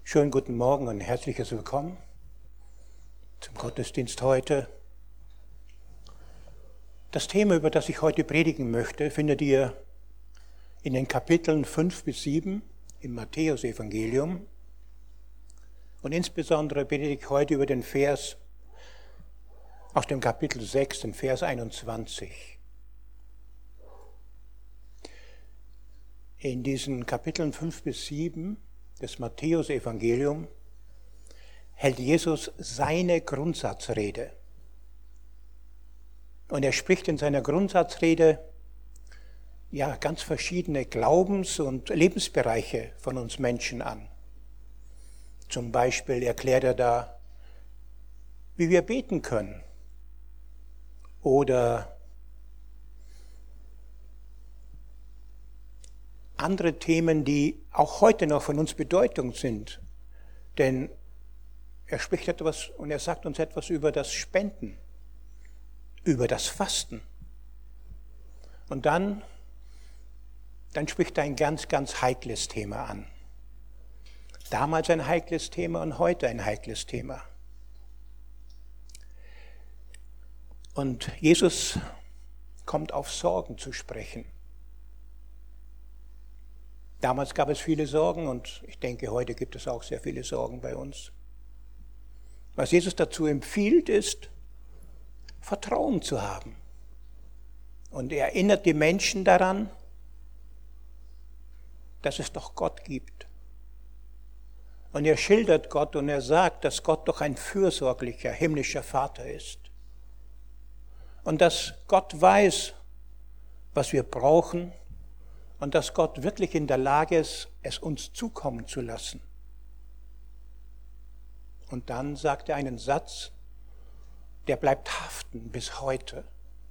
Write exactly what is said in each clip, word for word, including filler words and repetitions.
Schönen guten Morgen und herzliches Willkommen zum Gottesdienst heute. Das Thema, über das ich heute predigen möchte, findet ihr in den Kapiteln fünf bis sieben im Matthäusevangelium. Und insbesondere predige ich heute über den Vers aus dem Kapitel sechs, den Vers einundzwanzig. In diesen Kapiteln fünf bis sieben des Matthäusevangelium hält Jesus seine Grundsatzrede. Und er spricht in seiner Grundsatzrede ja ganz verschiedene Glaubens- und Lebensbereiche von uns Menschen an. Zum Beispiel erklärt er da, wie wir beten können oder andere Themen, die auch heute noch von uns Bedeutung sind. Denn er spricht etwas und er sagt uns etwas über das Spenden, über das Fasten. Und dann, dann spricht er ein ganz, ganz heikles Thema an. Damals ein heikles Thema und heute ein heikles Thema. Und Jesus kommt auf Sorgen zu sprechen. Damals gab es viele Sorgen und ich denke, heute gibt es auch sehr viele Sorgen bei uns. Was Jesus dazu empfiehlt, ist, Vertrauen zu haben. Und er erinnert die Menschen daran, dass es doch Gott gibt. Und er schildert Gott und er sagt, dass Gott doch ein fürsorglicher, himmlischer Vater ist. Und dass Gott weiß, was wir brauchen, und dass Gott wirklich in der Lage ist, es uns zukommen zu lassen. Und dann sagt er einen Satz, der bleibt haften bis heute.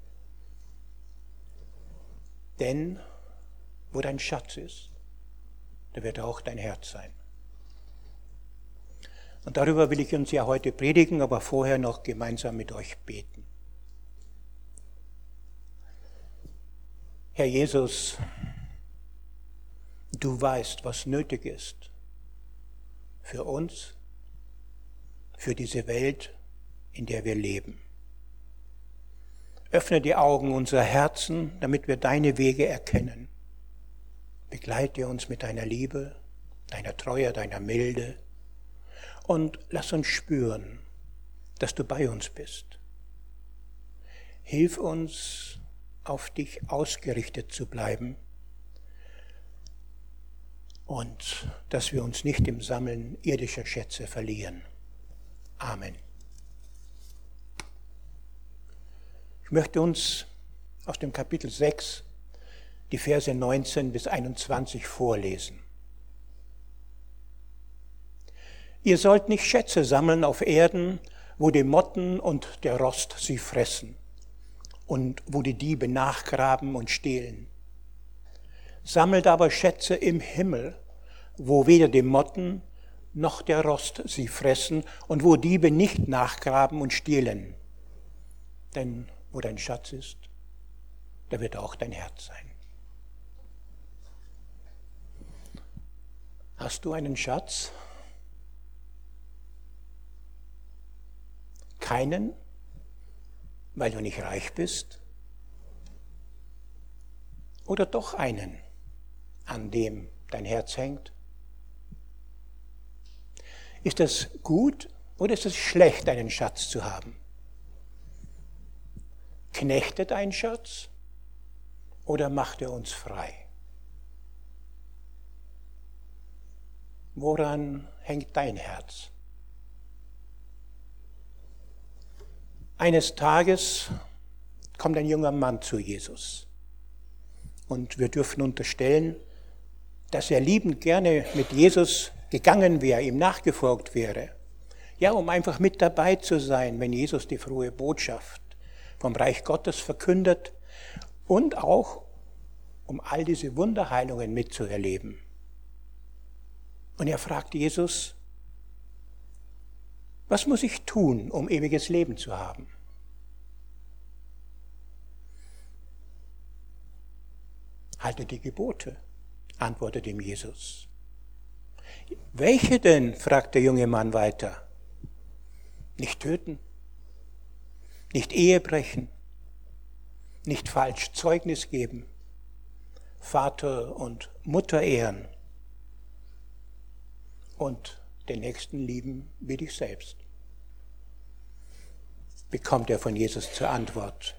Denn wo dein Schatz ist, da wird auch dein Herz sein. Und darüber will ich uns ja heute predigen, aber vorher noch gemeinsam mit euch beten. Herr Jesus, du weißt, was nötig ist für uns, für diese Welt, in der wir leben. Öffne die Augen unserer Herzen, damit wir deine Wege erkennen. Begleite uns mit deiner Liebe, deiner Treue, deiner Milde und lass uns spüren, dass du bei uns bist. Hilf uns, auf dich ausgerichtet zu bleiben, und dass wir uns nicht im Sammeln irdischer Schätze verlieren. Amen. Ich möchte uns aus dem Kapitel sechs die Verse neunzehn bis einundzwanzig vorlesen. Ihr sollt nicht Schätze sammeln auf Erden, wo die Motten und der Rost sie fressen und wo die Diebe nachgraben und stehlen. Sammelt aber Schätze im Himmel, wo weder die Motten noch der Rost sie fressen und wo Diebe nicht nachgraben und stehlen. Denn wo dein Schatz ist, da wird auch dein Herz sein. Hast du einen Schatz? Keinen, weil du nicht reich bist? Oder doch einen, an dem dein Herz hängt? Ist es gut oder ist es schlecht, einen Schatz zu haben? Knechtet ein Schatz oder macht er uns frei? Woran hängt dein Herz? Eines Tages kommt ein junger Mann zu Jesus. Und wir dürfen unterstellen, dass er liebend gerne mit Jesus gegangen wäre, ihm nachgefolgt wäre. Ja, um einfach mit dabei zu sein, wenn Jesus die frohe Botschaft vom Reich Gottes verkündet und auch um all diese Wunderheilungen mitzuerleben. Und er fragt Jesus, was muss ich tun, um ewiges Leben zu haben? Halte die Gebote, antwortet ihm Jesus. Welche denn? Fragt der junge Mann weiter. Nicht töten, nicht Ehe brechen, nicht falsch Zeugnis geben, Vater und Mutter ehren und den Nächsten lieben wie dich selbst. Bekommt er von Jesus zur Antwort.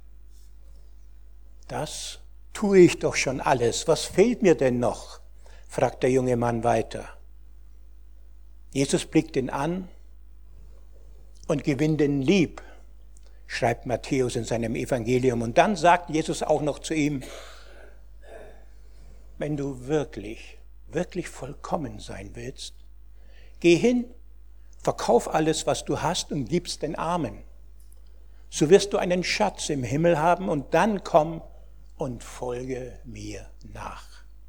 Das tue ich doch schon alles. Was fehlt mir denn noch? Fragt der junge Mann weiter. Jesus blickt ihn an und gewinnt ihn lieb, schreibt Matthäus in seinem Evangelium. Und dann sagt Jesus auch noch zu ihm, wenn du wirklich, wirklich vollkommen sein willst, geh hin, verkauf alles, was du hast und gib's den Armen. So wirst du einen Schatz im Himmel haben und dann komm und folge mir nach.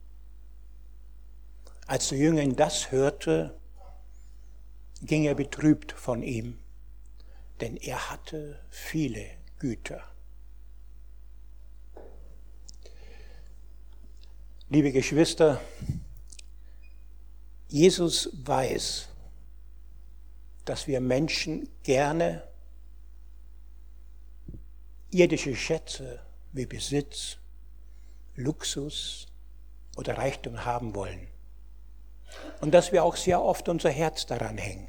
Als der Jüngling das hörte, ging er betrübt von ihm, denn er hatte viele Güter. Liebe Geschwister, Jesus weiß, dass wir Menschen gerne irdische Schätze wie Besitz, Luxus oder Reichtum haben wollen. Und dass wir auch sehr oft unser Herz daran hängen.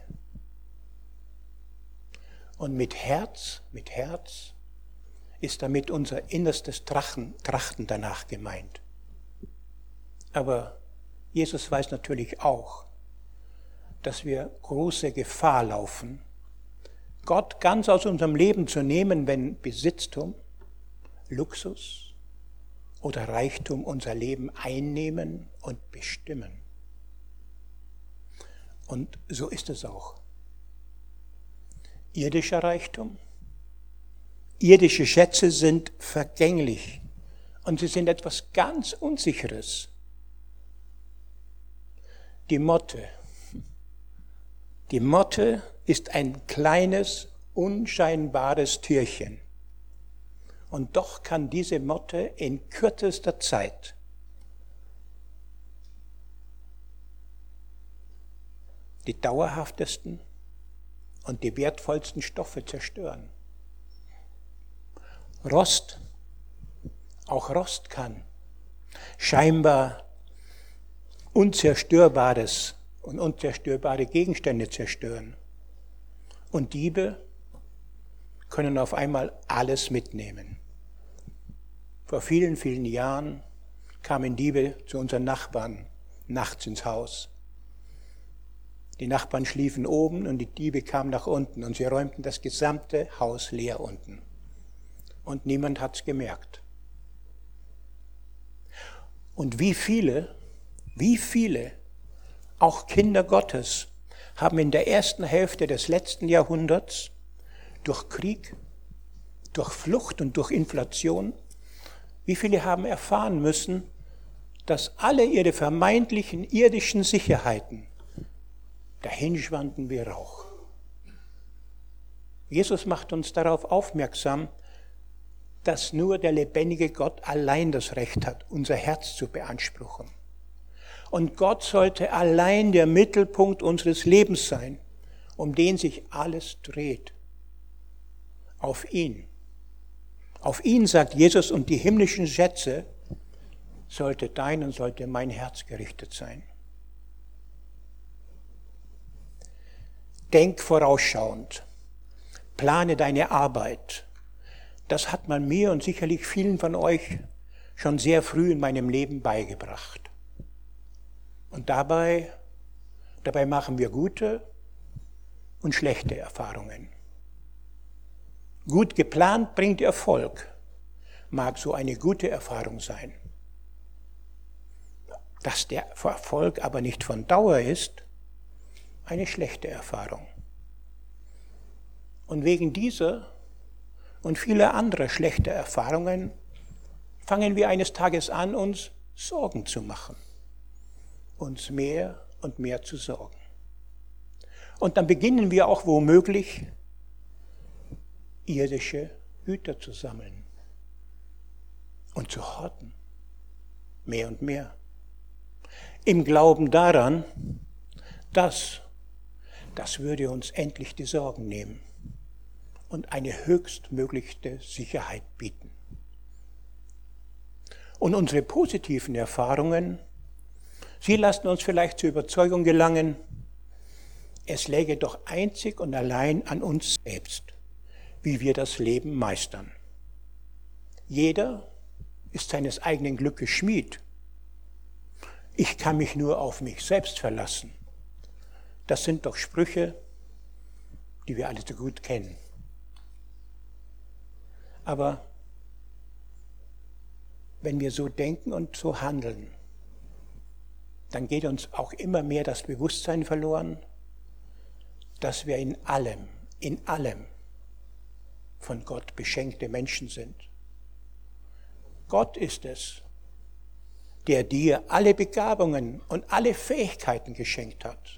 Und mit Herz, mit Herz ist damit unser innerstes Trachten, Trachten danach gemeint. Aber Jesus weiß natürlich auch, dass wir große Gefahr laufen, Gott ganz aus unserem Leben zu nehmen, wenn Besitztum, Luxus oder Reichtum unser Leben einnehmen und bestimmen. Und so ist es auch. Irdischer Reichtum, irdische Schätze sind vergänglich und sie sind etwas ganz Unsicheres. Die Motte. Die Motte ist ein kleines, unscheinbares Tierchen. Und doch kann diese Motte in kürzester Zeit die dauerhaftesten und die wertvollsten Stoffe zerstören. Rost, auch Rost kann scheinbar Unzerstörbares und unzerstörbare Gegenstände zerstören. Und Diebe können auf einmal alles mitnehmen. Vor vielen, vielen Jahren kamen Diebe zu unseren Nachbarn nachts ins Haus. Die Nachbarn schliefen oben und die Diebe kamen nach unten und sie räumten das gesamte Haus leer unten. Und niemand hat's gemerkt. Und wie viele, wie viele, auch Kinder Gottes, haben in der ersten Hälfte des letzten Jahrhunderts durch Krieg, durch Flucht und durch Inflation, wie viele haben erfahren müssen, dass alle ihre vermeintlichen irdischen Sicherheiten dahinschwanden wie Rauch. Jesus macht uns darauf aufmerksam, dass nur der lebendige Gott allein das Recht hat, unser Herz zu beanspruchen. Und Gott sollte allein der Mittelpunkt unseres Lebens sein, um den sich alles dreht. Auf ihn. Auf ihn, sagt Jesus, und die himmlischen Schätze sollte dein und sollte mein Herz gerichtet sein. Denk vorausschauend. Plane deine Arbeit. Das hat man mir und sicherlich vielen von euch schon sehr früh in meinem Leben beigebracht. Und dabei, dabei machen wir gute und schlechte Erfahrungen. Gut geplant bringt Erfolg, mag so eine gute Erfahrung sein. Dass der Erfolg aber nicht von Dauer ist, eine schlechte Erfahrung. Und wegen dieser und vieler anderer schlechter Erfahrungen fangen wir eines Tages an, uns Sorgen zu machen. Uns mehr und mehr zu sorgen. Und dann beginnen wir auch womöglich, irdische Güter zu sammeln und zu horten. Mehr und mehr. Im Glauben daran, Das, das würde uns endlich die Sorgen nehmen und eine höchstmögliche Sicherheit bieten. Und unsere positiven Erfahrungen, sie lassen uns vielleicht zur Überzeugung gelangen, es läge doch einzig und allein an uns selbst, wie wir das Leben meistern. Jeder ist seines eigenen Glückes Schmied. Ich kann mich nur auf mich selbst verlassen. Das sind doch Sprüche, die wir alle so gut kennen. Aber wenn wir so denken und so handeln, dann geht uns auch immer mehr das Bewusstsein verloren, dass wir in allem, in allem von Gott beschenkte Menschen sind. Gott ist es, der dir alle Begabungen und alle Fähigkeiten geschenkt hat.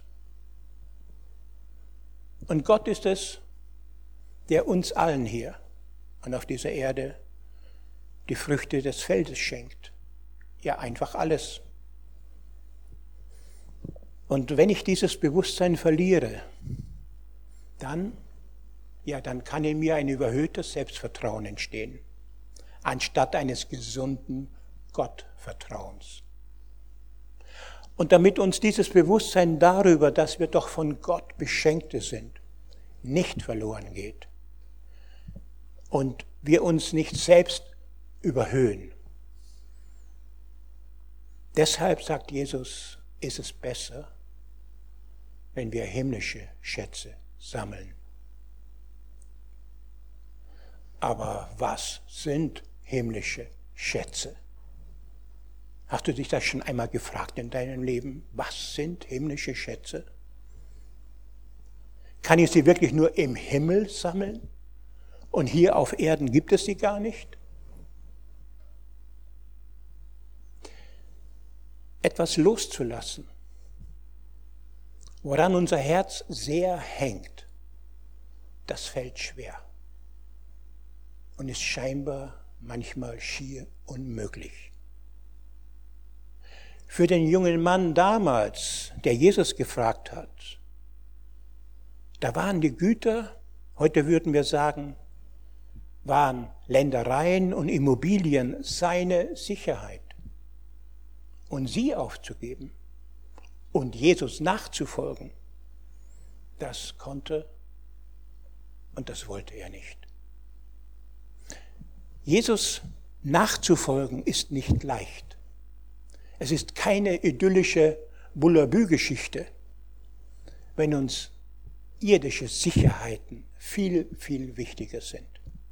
Und Gott ist es, der uns allen hier und auf dieser Erde die Früchte des Feldes schenkt. Ja, einfach alles. Und wenn ich dieses Bewusstsein verliere, dann, ja, dann kann in mir ein überhöhtes Selbstvertrauen entstehen, anstatt eines gesunden Gottvertrauens. Und damit uns dieses Bewusstsein darüber, dass wir doch von Gott Beschenkte sind, nicht verloren geht und wir uns nicht selbst überhöhen. Deshalb, sagt Jesus, ist es besser, wenn wir himmlische Schätze sammeln. Aber was sind himmlische Schätze? Hast du dich das schon einmal gefragt in deinem Leben? Was sind himmlische Schätze? Kann ich sie wirklich nur im Himmel sammeln? Und hier auf Erden gibt es sie gar nicht? Etwas loszulassen, woran unser Herz sehr hängt, das fällt schwer und ist scheinbar manchmal schier unmöglich. Für den jungen Mann damals, der Jesus gefragt hat, da waren die Güter, heute würden wir sagen, waren Ländereien und Immobilien seine Sicherheit. Und sie aufzugeben und Jesus nachzufolgen, das konnte und das wollte er nicht. Jesus nachzufolgen ist nicht leicht. Es ist keine idyllische Bullabü-Geschichte, wenn uns irdische Sicherheiten viel, viel wichtiger sind.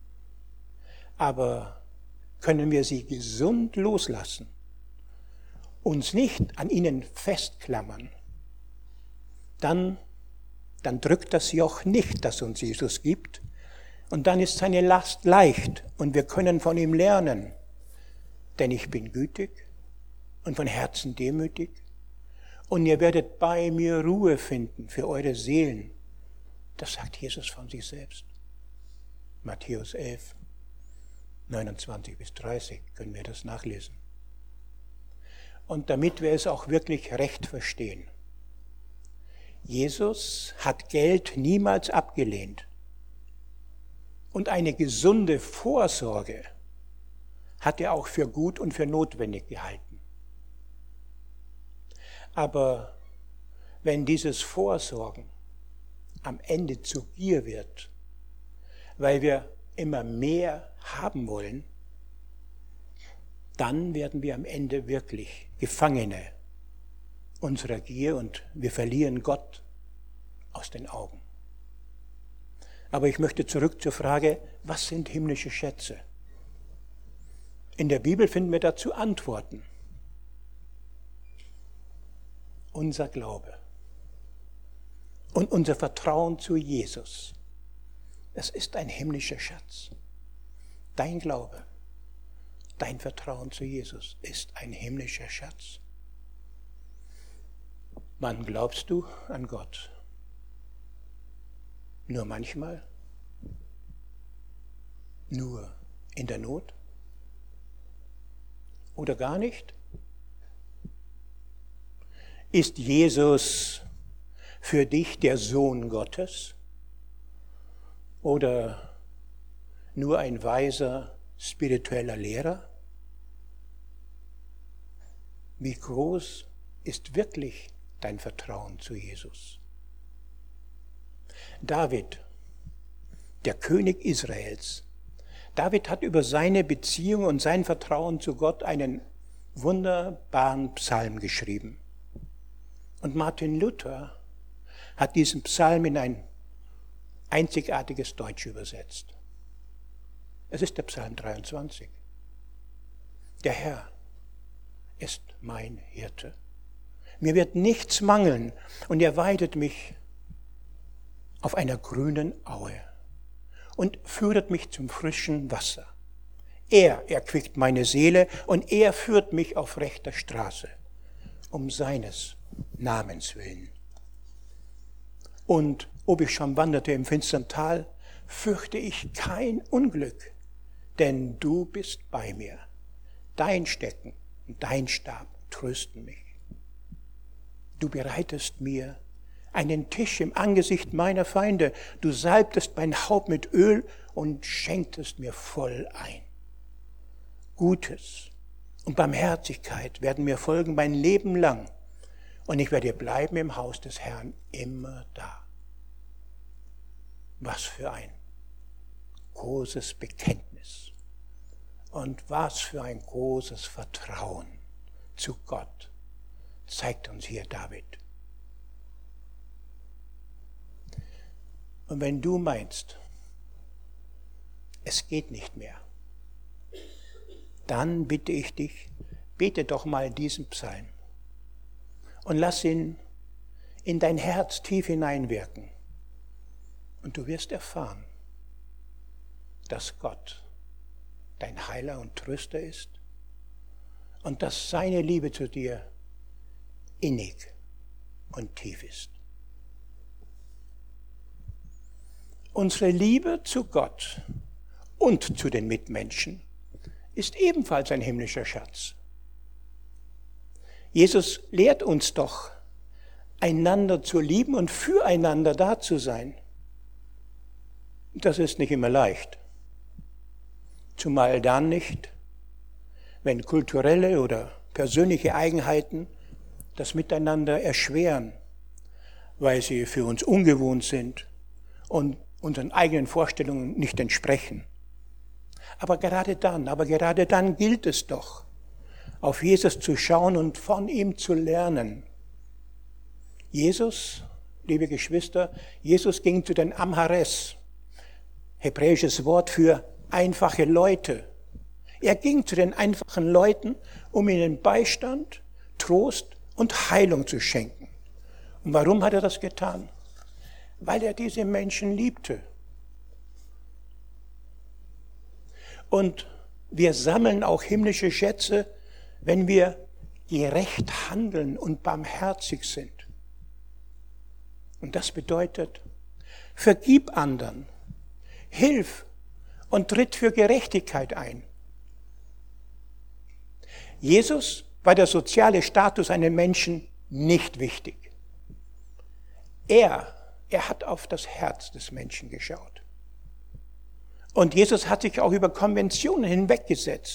Aber können wir sie gesund loslassen, uns nicht an ihnen festklammern, dann, dann drückt das Joch nicht, das uns Jesus gibt, und dann ist seine Last leicht und wir können von ihm lernen, denn ich bin gütig und von Herzen demütig und ihr werdet bei mir Ruhe finden für eure Seelen. Das sagt Jesus von sich selbst. Matthäus elf, neunundzwanzig bis dreißig können wir das nachlesen. Und damit wir es auch wirklich recht verstehen. Jesus hat Geld niemals abgelehnt. Und eine gesunde Vorsorge hat er auch für gut und für notwendig gehalten. Aber wenn dieses Vorsorgen am Ende zu Gier wird, weil wir immer mehr haben wollen, dann werden wir am Ende wirklich Gefangene unserer Gier und wir verlieren Gott aus den Augen. Aber ich möchte zurück zur Frage, was sind himmlische Schätze? In der Bibel finden wir dazu Antworten. Unser Glaube und unser Vertrauen zu Jesus, das ist ein himmlischer Schatz. Dein Glaube, dein Vertrauen zu Jesus ist ein himmlischer Schatz. Wann glaubst du an Gott? Nur manchmal? Nur in der Not? Oder gar nicht? Ist Jesus für dich der Sohn Gottes oder nur ein weiser spiritueller Lehrer? Wie groß ist wirklich dein Vertrauen zu Jesus? David, der König Israels, David hat über seine Beziehung und sein Vertrauen zu Gott einen wunderbaren Psalm geschrieben. Und Martin Luther hat diesen Psalm in ein einzigartiges Deutsch übersetzt. Es ist der Psalm dreiundzwanzig. Der Herr ist mein Hirte. Mir wird nichts mangeln und er weidet mich auf einer grünen Aue und führet mich zum frischen Wasser. Er erquickt meine Seele und er führt mich auf rechter Straße, um seines Namens willen. Und ob ich schon wanderte im finstern Tal, fürchte ich kein Unglück, denn du bist bei mir. Dein Stecken und dein Stab trösten mich. Du bereitest mir einen Tisch im Angesicht meiner Feinde. Du salbtest mein Haupt mit Öl und schenktest mir voll ein. Gutes und Barmherzigkeit werden mir folgen mein Leben lang. Und ich werde bleiben im Haus des Herrn immer da. Was für ein großes Bekenntnis und was für ein großes Vertrauen zu Gott zeigt uns hier David. Und wenn du meinst, es geht nicht mehr, dann bitte ich dich, bete doch mal diesen Psalm und lass ihn in dein Herz tief hineinwirken. Und du wirst erfahren, dass Gott dein Heiler und Tröster ist und dass seine Liebe zu dir innig und tief ist. Unsere Liebe zu Gott und zu den Mitmenschen ist ebenfalls ein himmlischer Schatz. Jesus lehrt uns doch, einander zu lieben und füreinander da zu sein. Das ist nicht immer leicht. Zumal dann nicht, wenn kulturelle oder persönliche Eigenheiten das Miteinander erschweren, weil sie für uns ungewohnt sind und unseren eigenen Vorstellungen nicht entsprechen. Aber gerade dann, aber gerade dann gilt es doch, auf Jesus zu schauen und von ihm zu lernen. Jesus, liebe Geschwister, Jesus ging zu den Amhares, hebräisches Wort für einfache Leute. Er ging zu den einfachen Leuten, um ihnen Beistand, Trost und Heilung zu schenken. Und warum hat er das getan? Weil er diese Menschen liebte. Und wir sammeln auch himmlische Schätze, wenn wir gerecht handeln und barmherzig sind. Und das bedeutet, vergib anderen, hilf und tritt für Gerechtigkeit ein. Jesus war der soziale Status eines Menschen nicht wichtig. Er, er hat auf das Herz des Menschen geschaut. Und Jesus hat sich auch über Konventionen hinweggesetzt,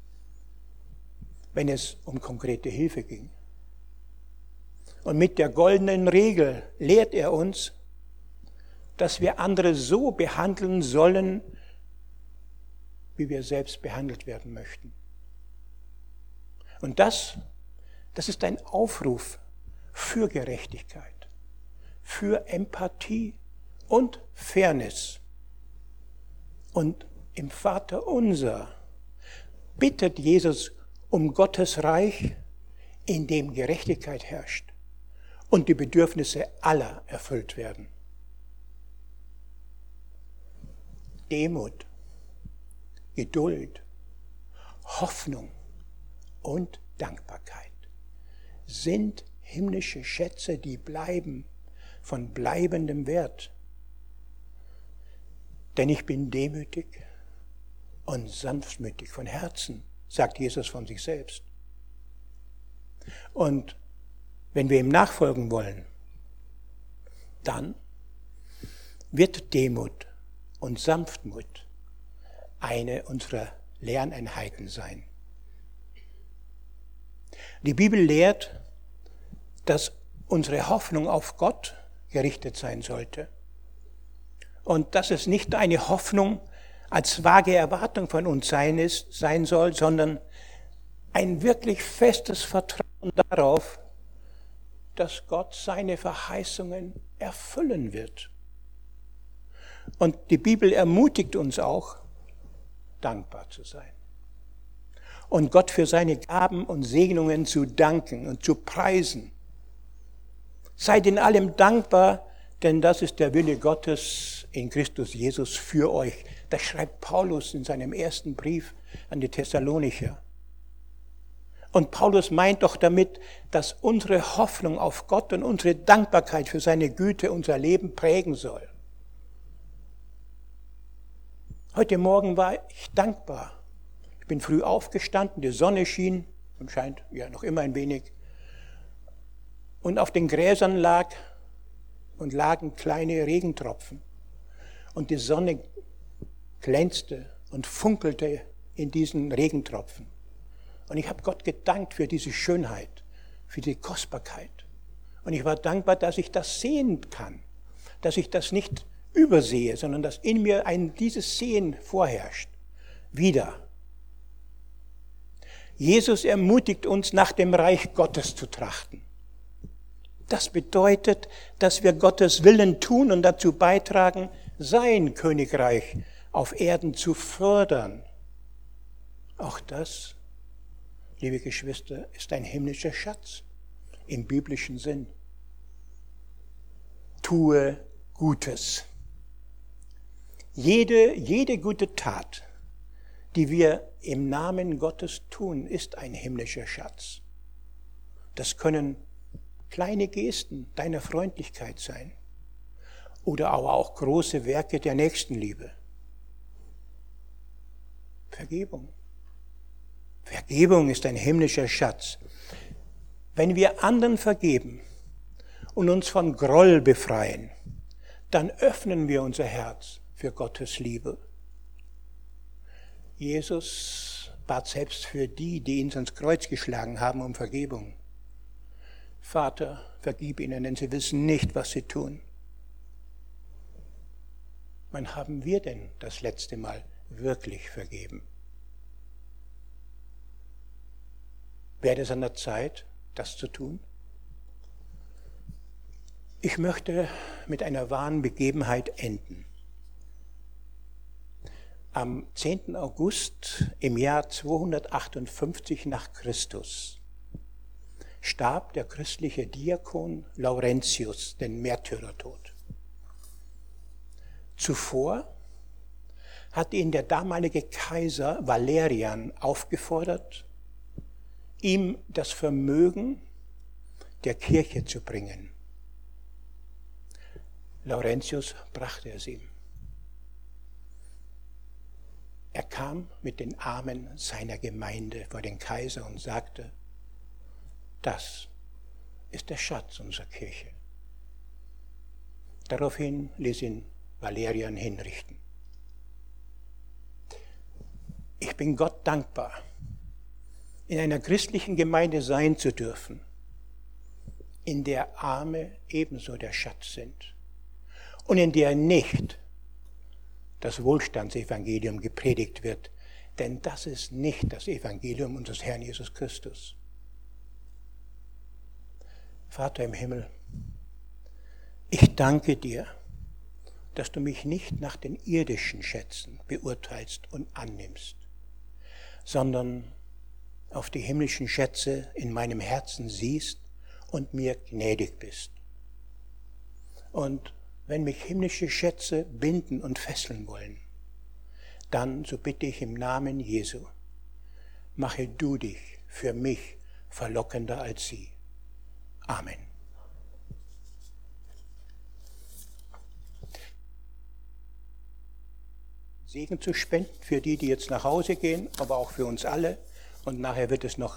wenn es um konkrete Hilfe ging. Und mit der goldenen Regel lehrt er uns, dass wir andere so behandeln sollen, wie wir selbst behandelt werden möchten. Und das, das ist ein Aufruf für Gerechtigkeit, für Empathie und Fairness. Und im Vater unser bittet Jesus um Gottes Reich, in dem Gerechtigkeit herrscht und die Bedürfnisse aller erfüllt werden. Demut, Geduld, Hoffnung und Dankbarkeit sind himmlische Schätze, die bleiben, von bleibendem Wert. Denn ich bin demütig und sanftmütig von Herzen, sagt Jesus von sich selbst. Und wenn wir ihm nachfolgen wollen, dann wird Demut und Sanftmut eine unserer Lerneinheiten sein. Die Bibel lehrt, dass unsere Hoffnung auf Gott gerichtet sein sollte. Und dass es nicht eine Hoffnung als vage Erwartung von uns sein, ist, sein soll, sondern ein wirklich festes Vertrauen darauf, dass Gott seine Verheißungen erfüllen wird. Und die Bibel ermutigt uns auch, dankbar zu sein. Und Gott für seine Gaben und Segnungen zu danken und zu preisen. Seid in allem dankbar, denn das ist der Wille Gottes in Christus Jesus für euch. Das schreibt Paulus in seinem ersten Brief an die Thessalonicher. Und Paulus meint doch damit, dass unsere Hoffnung auf Gott und unsere Dankbarkeit für seine Güte unser Leben prägen soll. Heute Morgen war ich dankbar. Ich bin früh aufgestanden, die Sonne schien und scheint ja noch immer ein wenig. Und auf den Gräsern lag und lagen kleine Regentropfen. Und die Sonne glänzte und funkelte in diesen Regentropfen. Und ich habe Gott gedankt für diese Schönheit, für die Kostbarkeit. Und ich war dankbar, dass ich das sehen kann, dass ich das nicht übersehe, sondern dass in mir ein dieses Sehen vorherrscht. Wieder. Jesus ermutigt uns, nach dem Reich Gottes zu trachten. Das bedeutet, dass wir Gottes Willen tun und dazu beitragen, sein Königreich auf Erden zu fördern. Auch das, liebe Geschwister, ist ein himmlischer Schatz im biblischen Sinn. Tue Gutes. Jede, jede gute Tat, die wir im Namen Gottes tun, ist ein himmlischer Schatz. Das können kleine Gesten deiner Freundlichkeit sein oder aber auch große Werke der Nächstenliebe. Vergebung. Vergebung ist ein himmlischer Schatz. Wenn wir anderen vergeben und uns von Groll befreien, dann öffnen wir unser Herz für Gottes Liebe. Jesus bat selbst für die, die ihn ans Kreuz geschlagen haben, um Vergebung. Vater, vergib ihnen, denn sie wissen nicht, was sie tun. Wann haben wir denn das letzte Mal wirklich vergeben? Wäre es an der Zeit, das zu tun? Ich möchte mit einer wahren Begebenheit enden. Am zehnten August im Jahr zweihundertachtundfünfzig nach Christus starb der christliche Diakon Laurentius den Märtyrertod. Zuvor hatte ihn der damalige Kaiser Valerian aufgefordert, ihm das Vermögen der Kirche zu bringen. Laurentius brachte es ihm. Er kam mit den Armen seiner Gemeinde vor den Kaiser und sagte, das ist der Schatz unserer Kirche. Daraufhin ließ ihn Valerian hinrichten. Ich bin Gott dankbar, in einer christlichen Gemeinde sein zu dürfen, in der Arme ebenso der Schatz sind und in der nicht das Wohlstandsevangelium gepredigt wird, denn das ist nicht das Evangelium unseres Herrn Jesus Christus. Vater im Himmel, ich danke dir, dass du mich nicht nach den irdischen Schätzen beurteilst und annimmst, sondern auf die himmlischen Schätze in meinem Herzen siehst und mir gnädig bist. Und wenn mich himmlische Schätze binden und fesseln wollen, dann, so bitte ich im Namen Jesu, mache du dich für mich verlockender als sie. Amen. Segen zu spenden für die, die jetzt nach Hause gehen, aber auch für uns alle. Und nachher wird es noch